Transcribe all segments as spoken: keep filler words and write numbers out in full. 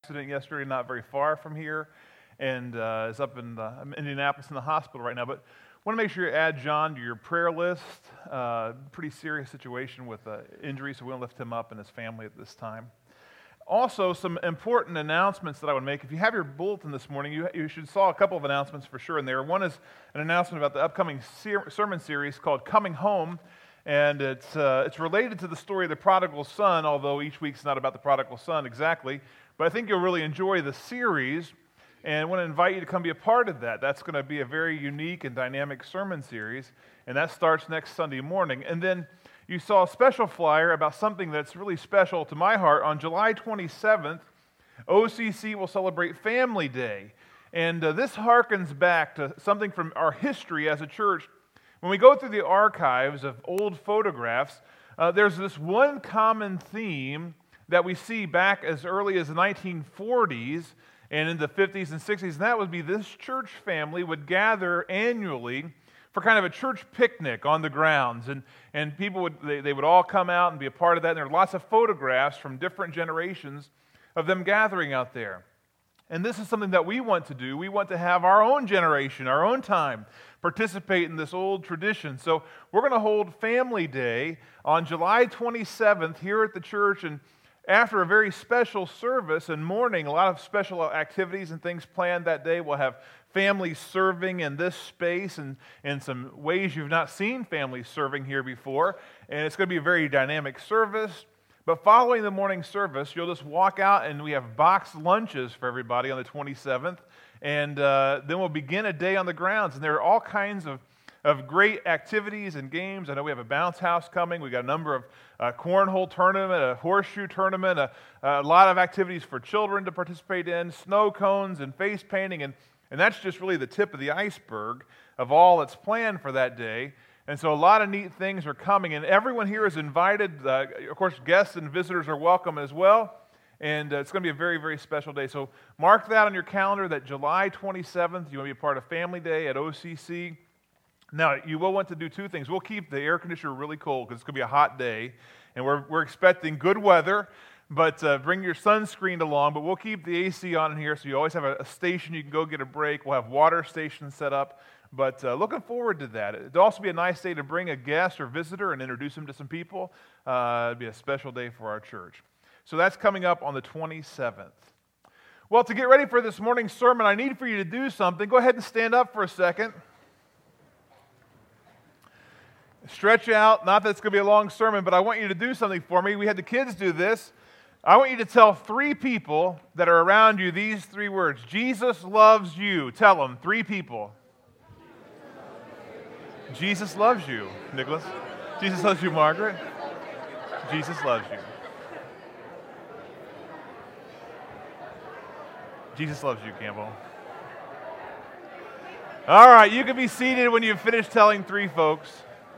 Accident yesterday, not very far from here, and uh, is up in the, Indianapolis in the hospital right now. But want to make sure you add John to your prayer list. Uh, pretty serious situation with uh, injury, so we want to lift him up and his family at this time. Also, some important announcements that I would make. If you have your bulletin this morning, you, you should saw a couple of announcements for sure in there. One is an announcement about the upcoming ser- sermon series called Coming Home. And it's uh, it's related to the story of the prodigal son, although each week's not about the prodigal son exactly. But I think you'll really enjoy the series, and I want to invite you to come be a part of that. That's going to be a very unique and dynamic sermon series, and that starts next Sunday morning. And then you saw a special flyer about something that's really special to my heart. On July twenty-seventh, O C C will celebrate Family Day. And uh, this harkens back to something from our history as a church. When we go through the archives of old photographs, uh, there's this one common theme that we see back as early as the nineteen forties and in the fifties and sixties, and that would be this church family would gather annually for kind of a church picnic on the grounds, and, and people would they, they would all come out and be a part of that, and there are lots of photographs from different generations of them gathering out there. And this is something that we want to do. We want to have our own generation, our own time, participate in this old tradition. So we're going to hold Family Day on July twenty-seventh here at the church, and after a very special service and morning, a lot of special activities and things planned that day. We'll have families serving in this space and in some ways you've not seen families serving here before. And it's going to be a very dynamic service. But following the morning service, you'll just walk out and we have boxed lunches for everybody on the twenty-seventh. And uh, then we'll begin a day on the grounds. And there are all kinds of of great activities and games. I know we have a bounce house coming. We've got a number of uh, cornhole tournament, a horseshoe tournament, a, a lot of activities for children to participate in, snow cones and face painting, and, and that's just really the tip of the iceberg of all that's planned for that day. And so a lot of neat things are coming, and everyone here is invited. Uh, of course, guests and visitors are welcome as well, and uh, it's going to be a very, very special day. So mark that on your calendar, that July twenty-seventh, you want to be a part of Family Day at O C C. Now, you will want to do two things. We'll keep the air conditioner really cold because it's going to be a hot day, and we're we're expecting good weather, but uh, bring your sunscreen along. But we'll keep the A C on in here, so you always have a, a station you can go get a break. We'll have water stations set up, but uh, looking forward to that. It'll also be a nice day to bring a guest or visitor and introduce them to some people. Uh, it'll be a special day for our church. So that's coming up on the twenty-seventh. Well, to get ready for this morning's sermon, I need for you to do something. Go ahead and stand up for a second. Stretch out. Not that it's going to be a long sermon, but I want you to do something for me. We had the kids do this. I want you to tell three people that are around you these three words. Jesus loves you. Tell them. Three people. Jesus loves you, Nicholas. Jesus loves you, Margaret. Jesus loves you. Jesus loves you, Campbell. All right, you can be seated when you've finished telling three folks.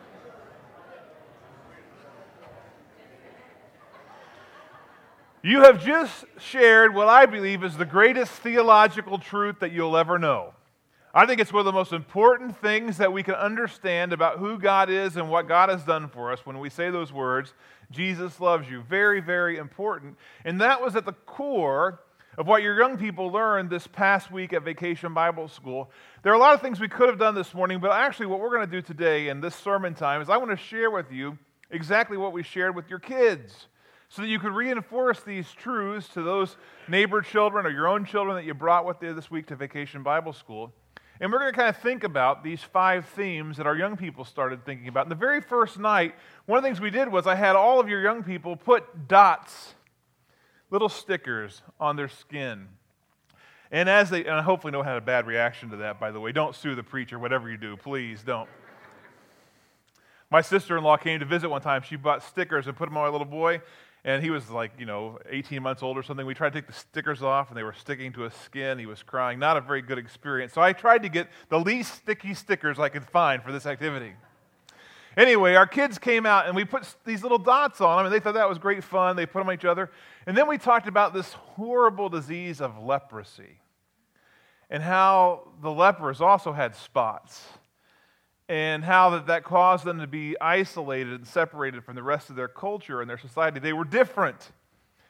You have just shared what I believe is the greatest theological truth that you'll ever know. I think it's one of the most important things that we can understand about who God is and what God has done for us when we say those words, Jesus loves you. Very, very important. And that was at the core of what your young people learned this past week at Vacation Bible School. There are a lot of things we could have done this morning, but actually what we're going to do today in this sermon time is I want to share with you exactly what we shared with your kids, so that you could reinforce these truths to those neighbor children or your own children that you brought with you this week to Vacation Bible School. And we're going to kind of think about these five themes that our young people started thinking about. And the very first night, one of the things we did was I had all of your young people put dots, little stickers on their skin. And as they, and hopefully no one had a bad reaction to that, by the way. Don't sue the preacher, whatever you do, please don't. My sister-in-law came to visit one time. She bought stickers and put them on my little boy. And he was like, you know, eighteen months old or something. We tried to take the stickers off, and they were sticking to his skin. He was crying. Not a very good experience. So I tried to get the least sticky stickers I could find for this activity. Anyway, our kids came out, and we put these little dots on them, and they thought that was great fun. They put them on each other. And then we talked about this horrible disease of leprosy and how the lepers also had spots, and how that, that caused them to be isolated and separated from the rest of their culture and their society. They were different.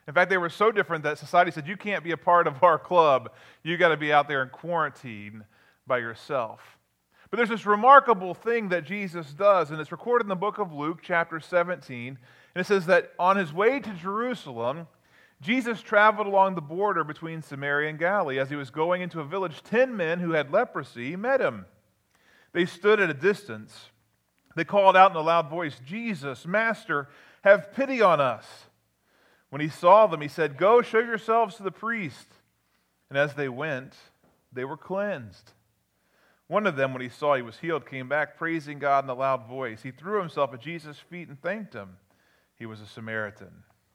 In fact, they were so different that society said, you can't be a part of our club. You got to be out there in quarantine by yourself. But there's this remarkable thing that Jesus does, and it's recorded in the book of Luke, chapter seventeen. And it says that on his way to Jerusalem, Jesus traveled along the border between Samaria and Galilee. As he was going into a village, ten men who had leprosy met him. They stood at a distance. They called out in a loud voice, Jesus, Master, have pity on us. When he saw them, he said, Go, show yourselves to the priest. And as they went, they were cleansed. One of them, when he saw he was healed, came back praising God in a loud voice. He threw himself at Jesus' feet and thanked him. He was a Samaritan.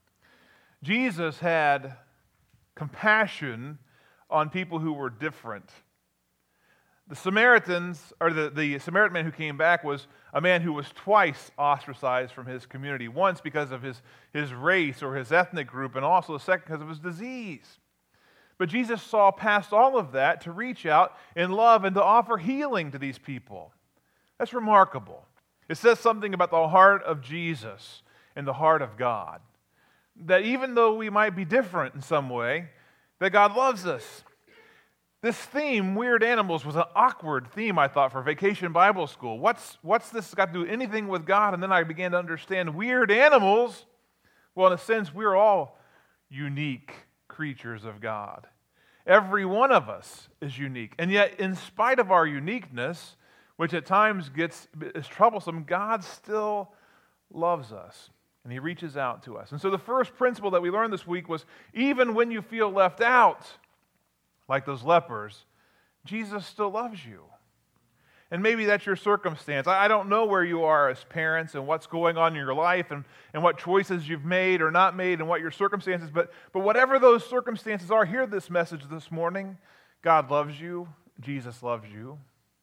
Jesus had compassion on people who were different. The Samaritans, or the, the Samaritan man who came back was a man who was twice ostracized from his community. Once because of his, his race or his ethnic group, and also the second because of his disease. But Jesus saw past all of that to reach out in love and to offer healing to these people. That's remarkable. It says something about the heart of Jesus and the heart of God. That even though we might be different in some way, that God loves us. This theme, weird animals, was an awkward theme, I thought, for Vacation Bible School. What's, what's this got to do anything with God? And then I began to understand weird animals. Well, in a sense, we're all unique creatures of God. Every one of us is unique. And yet, in spite of our uniqueness, which at times gets is troublesome, God still loves us. And he reaches out to us. And so the first principle that we learned this week was, even when you feel left out, like those lepers, Jesus still loves you. And maybe that's your circumstance. I don't know where you are as parents and what's going on in your life and, and what choices you've made or not made and what your circumstances, but, but whatever those circumstances are, hear this message this morning. God loves you. Jesus loves you.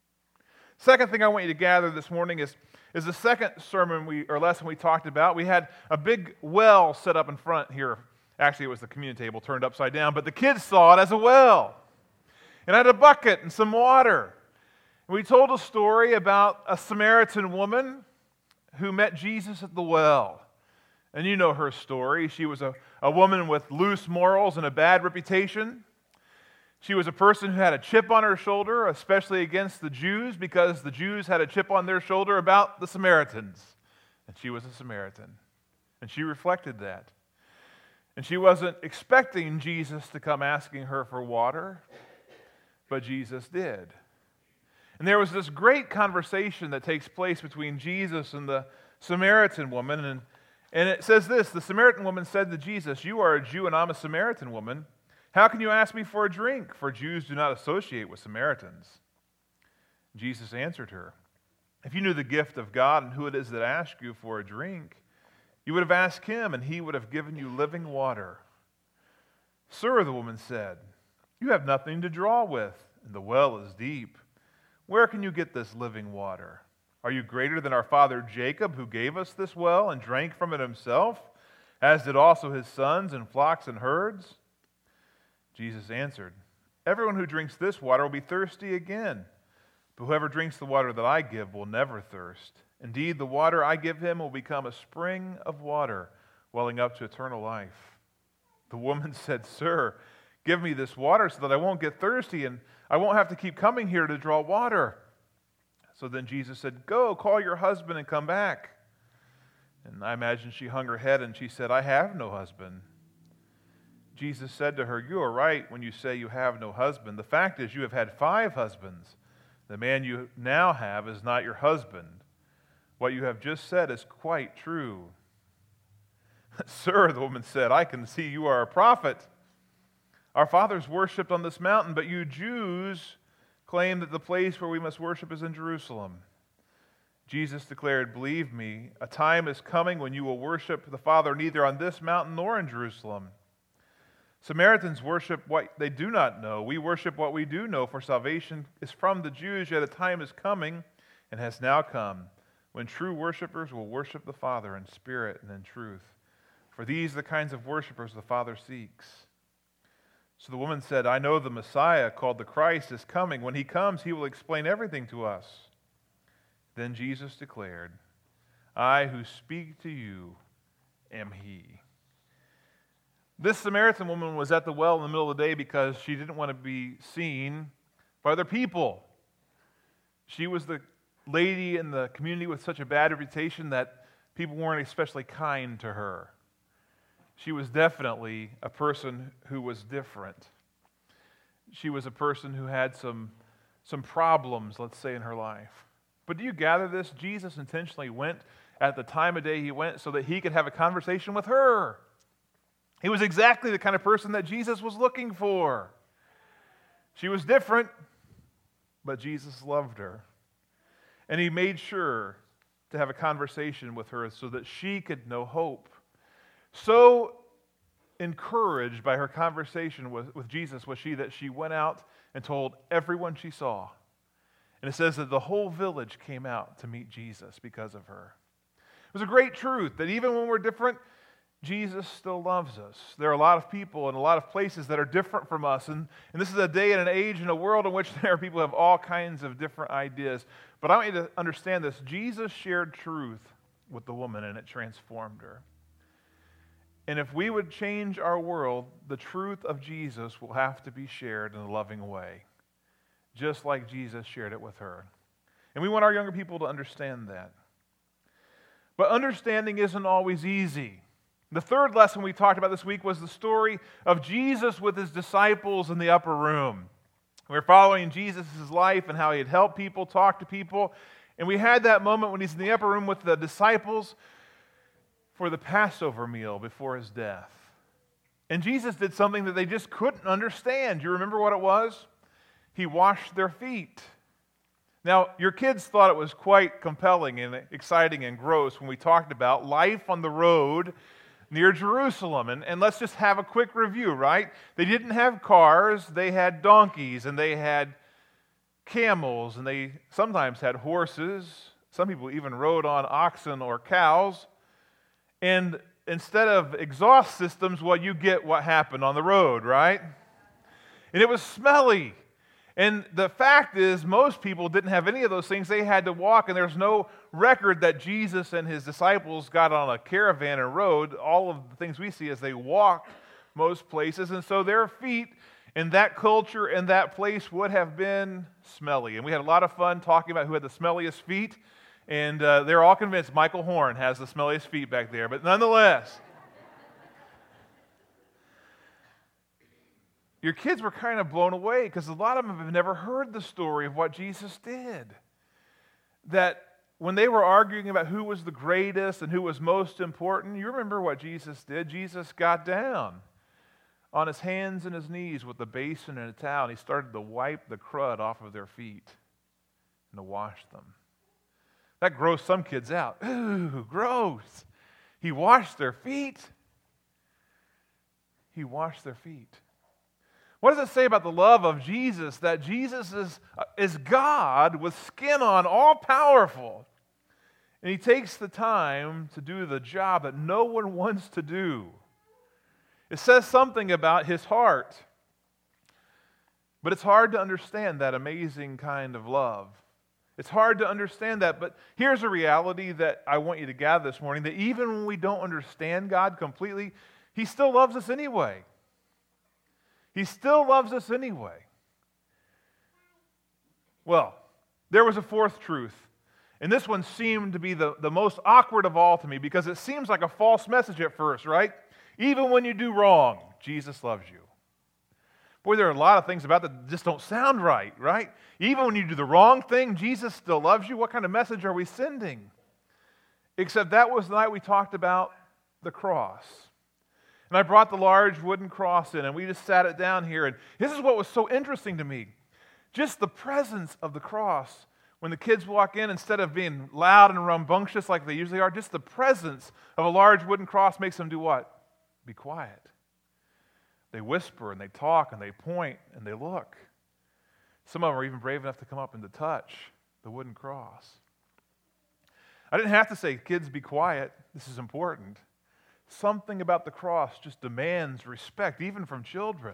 Second thing I want you to gather this morning is, is the second sermon we or lesson we talked about. We had a big well set up in front here. Actually, it was the communion table turned upside down, but the kids saw it as a well. And it had a bucket and some water. We told a story about a Samaritan woman who met Jesus at the well. And you know her story. She was a, a woman with loose morals and a bad reputation. She was a person who had a chip on her shoulder, especially against the Jews, because the Jews had a chip on their shoulder about the Samaritans. And she was a Samaritan. And she reflected that. And she wasn't expecting Jesus to come asking her for water, but Jesus did. And there was this great conversation that takes place between Jesus and the Samaritan woman. And, and it says this, the Samaritan woman said to Jesus, You are a Jew and I'm a Samaritan woman. How can you ask me for a drink? For Jews do not associate with Samaritans. Jesus answered her, If you knew the gift of God and who it is that asks you for a drink, you would have asked him and he would have given you living water. Sir, the woman said, You have nothing to draw with, and the well is deep. Where can you get this living water? Are you greater than our father Jacob, who gave us this well and drank from it himself, as did also his sons and flocks and herds? Jesus answered, Everyone who drinks this water will be thirsty again, but whoever drinks the water that I give will never thirst. Indeed, the water I give him will become a spring of water, welling up to eternal life. The woman said, Sir, give me this water so that I won't get thirsty and I won't have to keep coming here to draw water. So then Jesus said, Go, call your husband and come back. And I imagine she hung her head and she said, I have no husband. Jesus said to her, You are right when you say you have no husband. The fact is you have had five husbands. The man you now have is not your husband. What you have just said is quite true. Sir, the woman said, I can see you are a prophet. Our fathers worshipped on this mountain, but you Jews claim that the place where we must worship is in Jerusalem. Jesus declared, Believe me, a time is coming when you will worship the Father neither on this mountain nor in Jerusalem. Samaritans worship what they do not know. We worship what we do know, for salvation is from the Jews, yet a time is coming and has now come when true worshipers will worship the Father in spirit and in truth. For these are the kinds of worshipers the Father seeks. So the woman said, I know the Messiah, called the Christ, is coming. When he comes, he will explain everything to us. Then Jesus declared, I who speak to you am he. This Samaritan woman was at the well in the middle of the day because she didn't want to be seen by other people. She was the lady in the community with such a bad reputation that people weren't especially kind to her. She was definitely a person who was different. She was a person who had some, some problems, let's say, in her life. But do you gather this? Jesus intentionally went at the time of day he went so that he could have a conversation with her. He was exactly the kind of person that Jesus was looking for. She was different, but Jesus loved her. And he made sure to have a conversation with her so that she could know hope. So encouraged by her conversation with, with Jesus was she that she went out and told everyone she saw. And it says that the whole village came out to meet Jesus because of her. It was a great truth that even when we're different, Jesus still loves us. There are a lot of people in a lot of places that are different from us. And, and this is a day and an age and a world in which there are people who have all kinds of different ideas. But I want you to understand this. Jesus shared truth with the woman, and it transformed her. And if we would change our world, the truth of Jesus will have to be shared in a loving way, just like Jesus shared it with her. And we want our younger people to understand that. But understanding isn't always easy. The third lesson we talked about this week was the story of Jesus with his disciples in the upper room. We were following Jesus' life and how he had helped people, talked to people. And we had that moment when he's in the upper room with the disciples for the Passover meal before his death. And Jesus did something that they just couldn't understand. Do you remember what it was? He washed their feet. Now, your kids thought it was quite compelling and exciting and gross when we talked about life on the road near Jerusalem. And, and let's just have a quick review, right? They didn't have cars, they had donkeys, and they had camels, and they sometimes had horses. Some people even rode on oxen or cows. And instead of exhaust systems, well, you get what happened on the road, right? And it was smelly. And the fact is, most people didn't have any of those things. They had to walk, and there's no record that Jesus and his disciples got on a caravan and rode. All of the things we see as they walked most places. And so their feet in that culture and that place would have been smelly. And we had a lot of fun talking about who had the smelliest feet. And uh, they're all convinced Michael Horn has the smelliest feet back there. But nonetheless, your kids were kind of blown away because a lot of them have never heard the story of what Jesus did. That when they were arguing about who was the greatest and who was most important, you remember what Jesus did. Jesus got down on his hands and his knees with a basin and a towel, and he started to wipe the crud off of their feet and to wash them. That grossed some kids out. Ooh, gross. He washed their feet. He washed their feet. What does it say about the love of Jesus? That Jesus is, uh, is God with skin on, all powerful. And he takes the time to do the job that no one wants to do. It says something about his heart. But it's hard to understand that amazing kind of love. It's hard to understand that, but here's a reality that I want you to gather this morning, that even when we don't understand God completely, he still loves us anyway. He still loves us anyway. Well, there was a fourth truth, and this one seemed to be the, the most awkward of all to me because it seems like a false message at first, right? Even when you do wrong, Jesus loves you. Boy, there are a lot of things about that that just don't sound right, right? Even when you do the wrong thing, Jesus still loves you. What kind of message are we sending? Except that was the night we talked about the cross. And I brought the large wooden cross in, and we just sat it down here. And this is what was so interesting to me. Just the presence of the cross. When the kids walk in, instead of being loud and rambunctious like they usually are, just the presence of a large wooden cross makes them do what? Be quiet. They whisper, and they talk, and they point, and they look. Some of them are even brave enough to come up and to touch the wooden cross. I didn't have to say, kids, be quiet. This is important. Something about the cross just demands respect, even from children.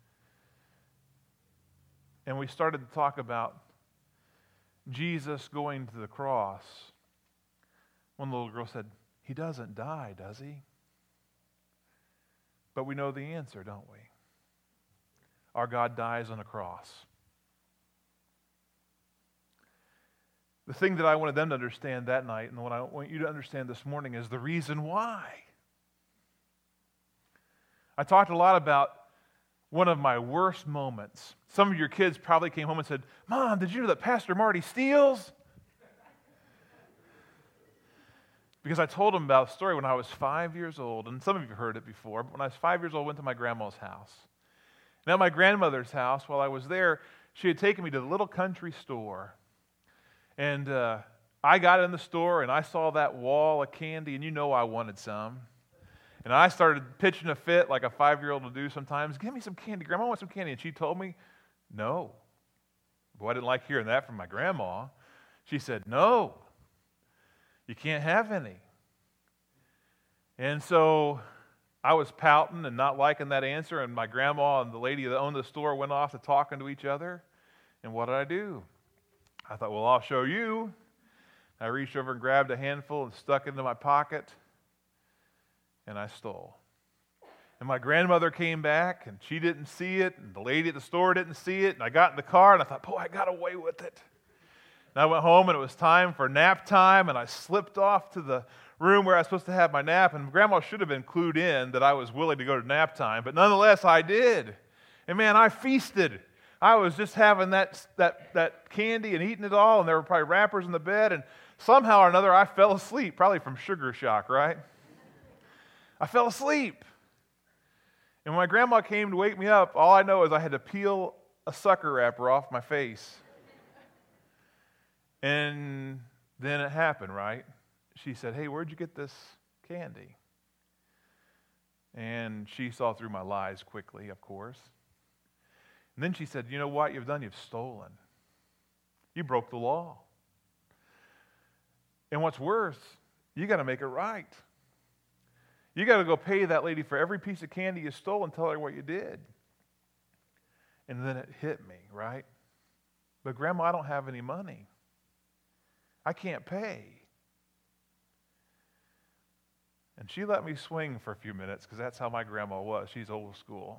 And we started to talk about Jesus going to the cross. One little girl said, he doesn't die, does he? But we know the answer, don't we? Our God dies on a cross. The thing that I wanted them to understand that night, and what I want you to understand this morning, is the reason why. I talked a lot about one of my worst moments. Some of your kids probably came home and said, "Mom, did you know that Pastor Marty steals?" Because I told them about a story when I was five years old, and some of you have heard it before, but when I was five years old, I went to my grandma's house. And at my grandmother's house, while I was there, she had taken me to the little country store. And uh, I got in the store, and I saw that wall of candy, and you know I wanted some. And I started pitching a fit like a five-year-old will do sometimes. "Give me some candy, Grandma, I want some candy." And she told me, "No." Boy, I didn't like hearing that from my grandma. She said, "No, you can't have any." And so I was pouting and not liking that answer, and my grandma and the lady that owned the store went off to talking to each other. And what did I do? I thought, well, I'll show you. I reached over and grabbed a handful and stuck it into my pocket, and I stole. And my grandmother came back, and she didn't see it, and the lady at the store didn't see it, and I got in the car, and I thought, boy, I got away with it. And I went home, and it was time for nap time, and I slipped off to the room where I was supposed to have my nap, and Grandma should have been clued in that I was willing to go to nap time, but nonetheless, I did. And man, I feasted. I was just having that, that, that candy and eating it all, and there were probably wrappers in the bed, and somehow or another, I fell asleep, probably from sugar shock, right? I fell asleep. And when my grandma came to wake me up, all I know is I had to peel a sucker wrapper off my face. And then it happened, right? She said, "Hey, where'd you get this candy?" And she saw through my lies quickly, of course. And then she said, "You know what you've done? You've stolen. You broke the law. And what's worse, you got to make it right. You got to go pay that lady for every piece of candy you stole and tell her what you did." And then it hit me, right? "But Grandma, I don't have any money. I can't pay." And she let me swing for a few minutes because that's how my grandma was. She's old school.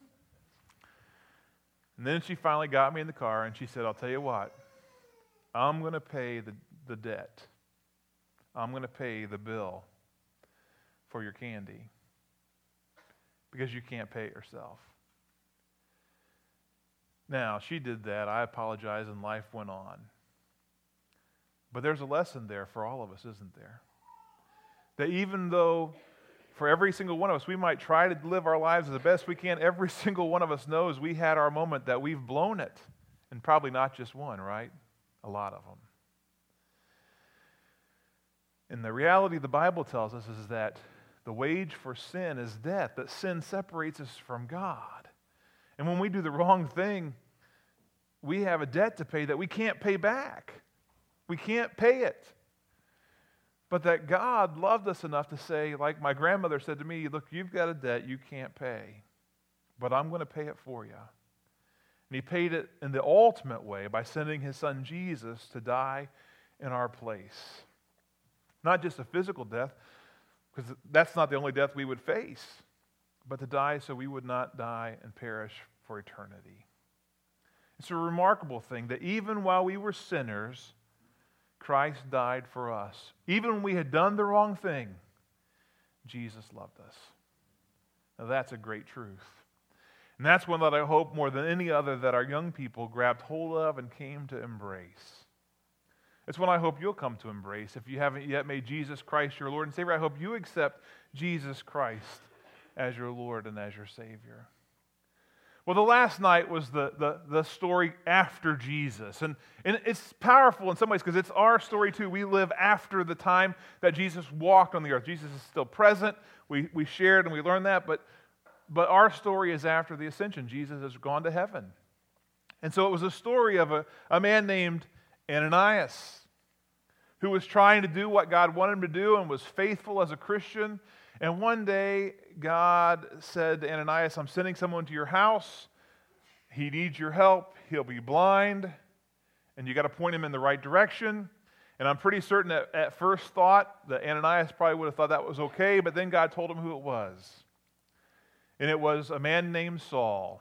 And then she finally got me in the car and she said, "I'll tell you what, I'm going to pay the, the debt. I'm going to pay the bill for your candy because you can't pay it yourself." Now, she did that. I apologized and life went on. But there's a lesson there for all of us, isn't there? That even though for every single one of us, we might try to live our lives as the best we can, every single one of us knows we had our moment that we've blown it. And probably not just one, right? A lot of them. And the reality the Bible tells us is that the wage for sin is death, that sin separates us from God. And when we do the wrong thing, we have a debt to pay that we can't pay back. We can't pay it. But that God loved us enough to say, like my grandmother said to me, "Look, you've got a debt you can't pay, but I'm going to pay it for you." And He paid it in the ultimate way by sending His Son Jesus to die in our place. Not just a physical death, because that's not the only death we would face, but to die so we would not die and perish for eternity. It's a remarkable thing that even while we were sinners, Christ died for us. Even when we had done the wrong thing, Jesus loved us. Now that's a great truth. And that's one that I hope more than any other that our young people grabbed hold of and came to embrace. It's one I hope you'll come to embrace. If you haven't yet made Jesus Christ your Lord and Savior, I hope you accept Jesus Christ as your Lord and as your Savior. Well, the last night was the, the, the story after Jesus. And, and it's powerful in some ways because it's our story too. We live after the time that Jesus walked on the earth. Jesus is still present. We, we shared and we learned that. But, but our story is after the ascension. Jesus has gone to heaven. And so it was a story of a, a man named Ananias who was trying to do what God wanted him to do and was faithful as a Christian. And one day, God said to Ananias, "I'm sending someone to your house. He needs your help. He'll be blind, and you got to point him in the right direction." And I'm pretty certain that at first thought that Ananias probably would have thought that was okay, but then God told him who it was. and it was a man named Saul.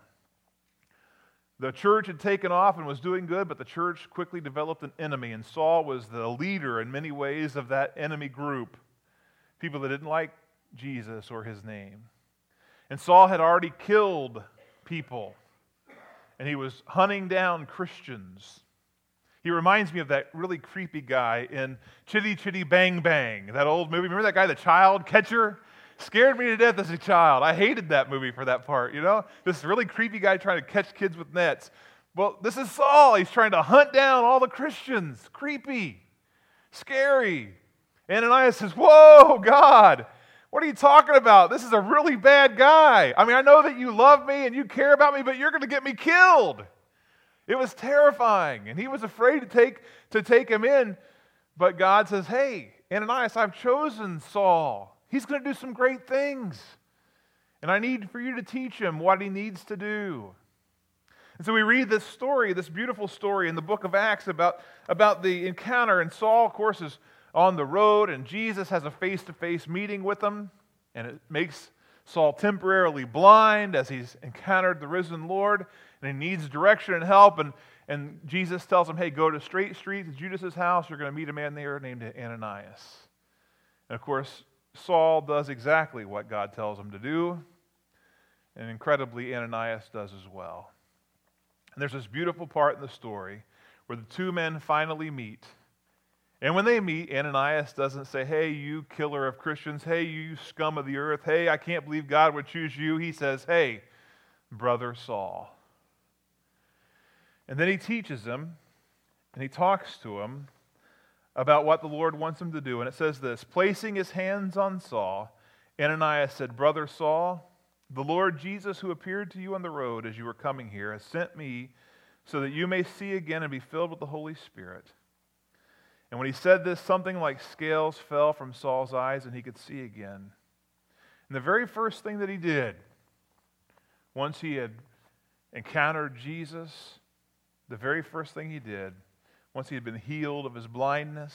The church had taken off and was doing good, but the church quickly developed an enemy, and Saul was the leader in many ways of that enemy group, people that didn't like Jesus or his name. And Saul had already killed people, and he was hunting down Christians. He reminds me of that really creepy guy in Chitty Chitty Bang Bang, that old movie. Remember that guy, the child catcher? Scared me to death as a child. I hated that movie for that part, you know? This really creepy guy trying to catch kids with nets. Well, this is Saul. He's trying to hunt down all the Christians. Creepy. Scary. Ananias says, whoa, God, what are you talking about? This is a really bad guy. I mean, I know that you love me and you care about me, but you're going to get me killed. It was terrifying, and he was afraid to take, to take him in. But God says, hey, Ananias, I've chosen Saul. He's going to do some great things. And I need for you to teach him what he needs to do. And so we read this story, this beautiful story in the book of Acts about, about the encounter. And Saul, of course, is on the road, and Jesus has a face-to-face meeting with him. And it makes Saul temporarily blind as he's encountered the risen Lord. And he needs direction and help. And, and Jesus tells him, hey, go to Straight Street to Judas's house. You're going to meet a man there named Ananias. And of course, Saul does exactly what God tells him to do, and incredibly, Ananias does as well. And there's this beautiful part in the story where the two men finally meet. And when they meet, Ananias doesn't say, hey, you killer of Christians, hey, you scum of the earth, hey, I can't believe God would choose you. He says, hey, brother Saul. And then he teaches him, and he talks to him about what the Lord wants him to do. And it says this, placing his hands on Saul, Ananias said, brother Saul, the Lord Jesus who appeared to you on the road as you were coming here has sent me so that you may see again and be filled with the Holy Spirit. And when he said this, something like scales fell from Saul's eyes and he could see again. And the very first thing that he did, once he had encountered Jesus, the very first thing he did, once he had been healed of his blindness,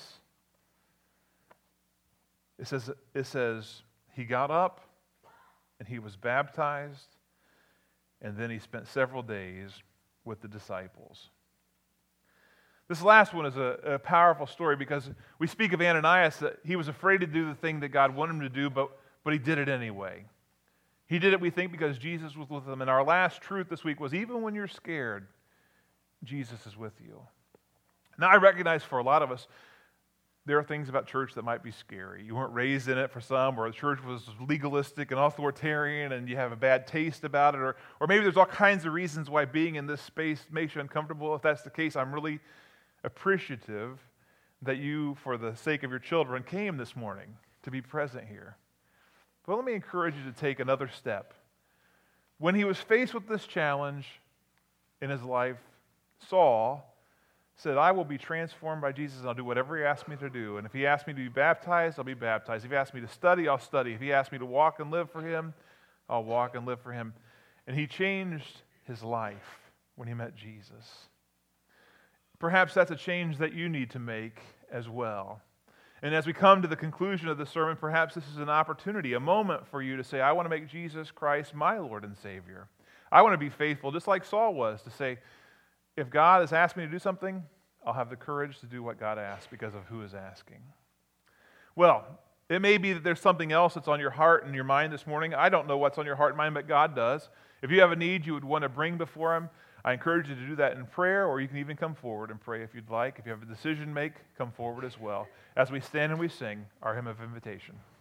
it says, it says he got up and he was baptized, and then he spent several days with the disciples. This last one is a, a powerful story because we speak of Ananias that he was afraid to do the thing that God wanted him to do, but, but he did it anyway. He did it, we think, because Jesus was with him. And our last truth this week was even when you're scared, Jesus is with you. Now, I recognize for a lot of us, there are things about church that might be scary. You weren't raised in it for some, or the church was legalistic and authoritarian, and you have a bad taste about it, or, or maybe there's all kinds of reasons why being in this space makes you uncomfortable. If that's the case, I'm really appreciative that you, for the sake of your children, came this morning to be present here. But let me encourage you to take another step. When he was faced with this challenge in his life, Saul said, I will be transformed by Jesus and I'll do whatever he asks me to do. And if he asks me to be baptized, I'll be baptized. If he asks me to study, I'll study. If he asks me to walk and live for him, I'll walk and live for him. And he changed his life when he met Jesus. Perhaps that's a change that you need to make as well. And as we come to the conclusion of the sermon, perhaps this is an opportunity, a moment for you to say, I want to make Jesus Christ my Lord and Savior. I want to be faithful, just like Saul was, to say, if God has asked me to do something, I'll have the courage to do what God asked because of who is asking. Well, it may be that there's something else that's on your heart and your mind this morning. I don't know what's on your heart and mind, but God does. If you have a need you would want to bring before Him, I encourage you to do that in prayer, or you can even come forward and pray if you'd like. If you have a decision to make, come forward as well, as we stand and we sing our hymn of invitation.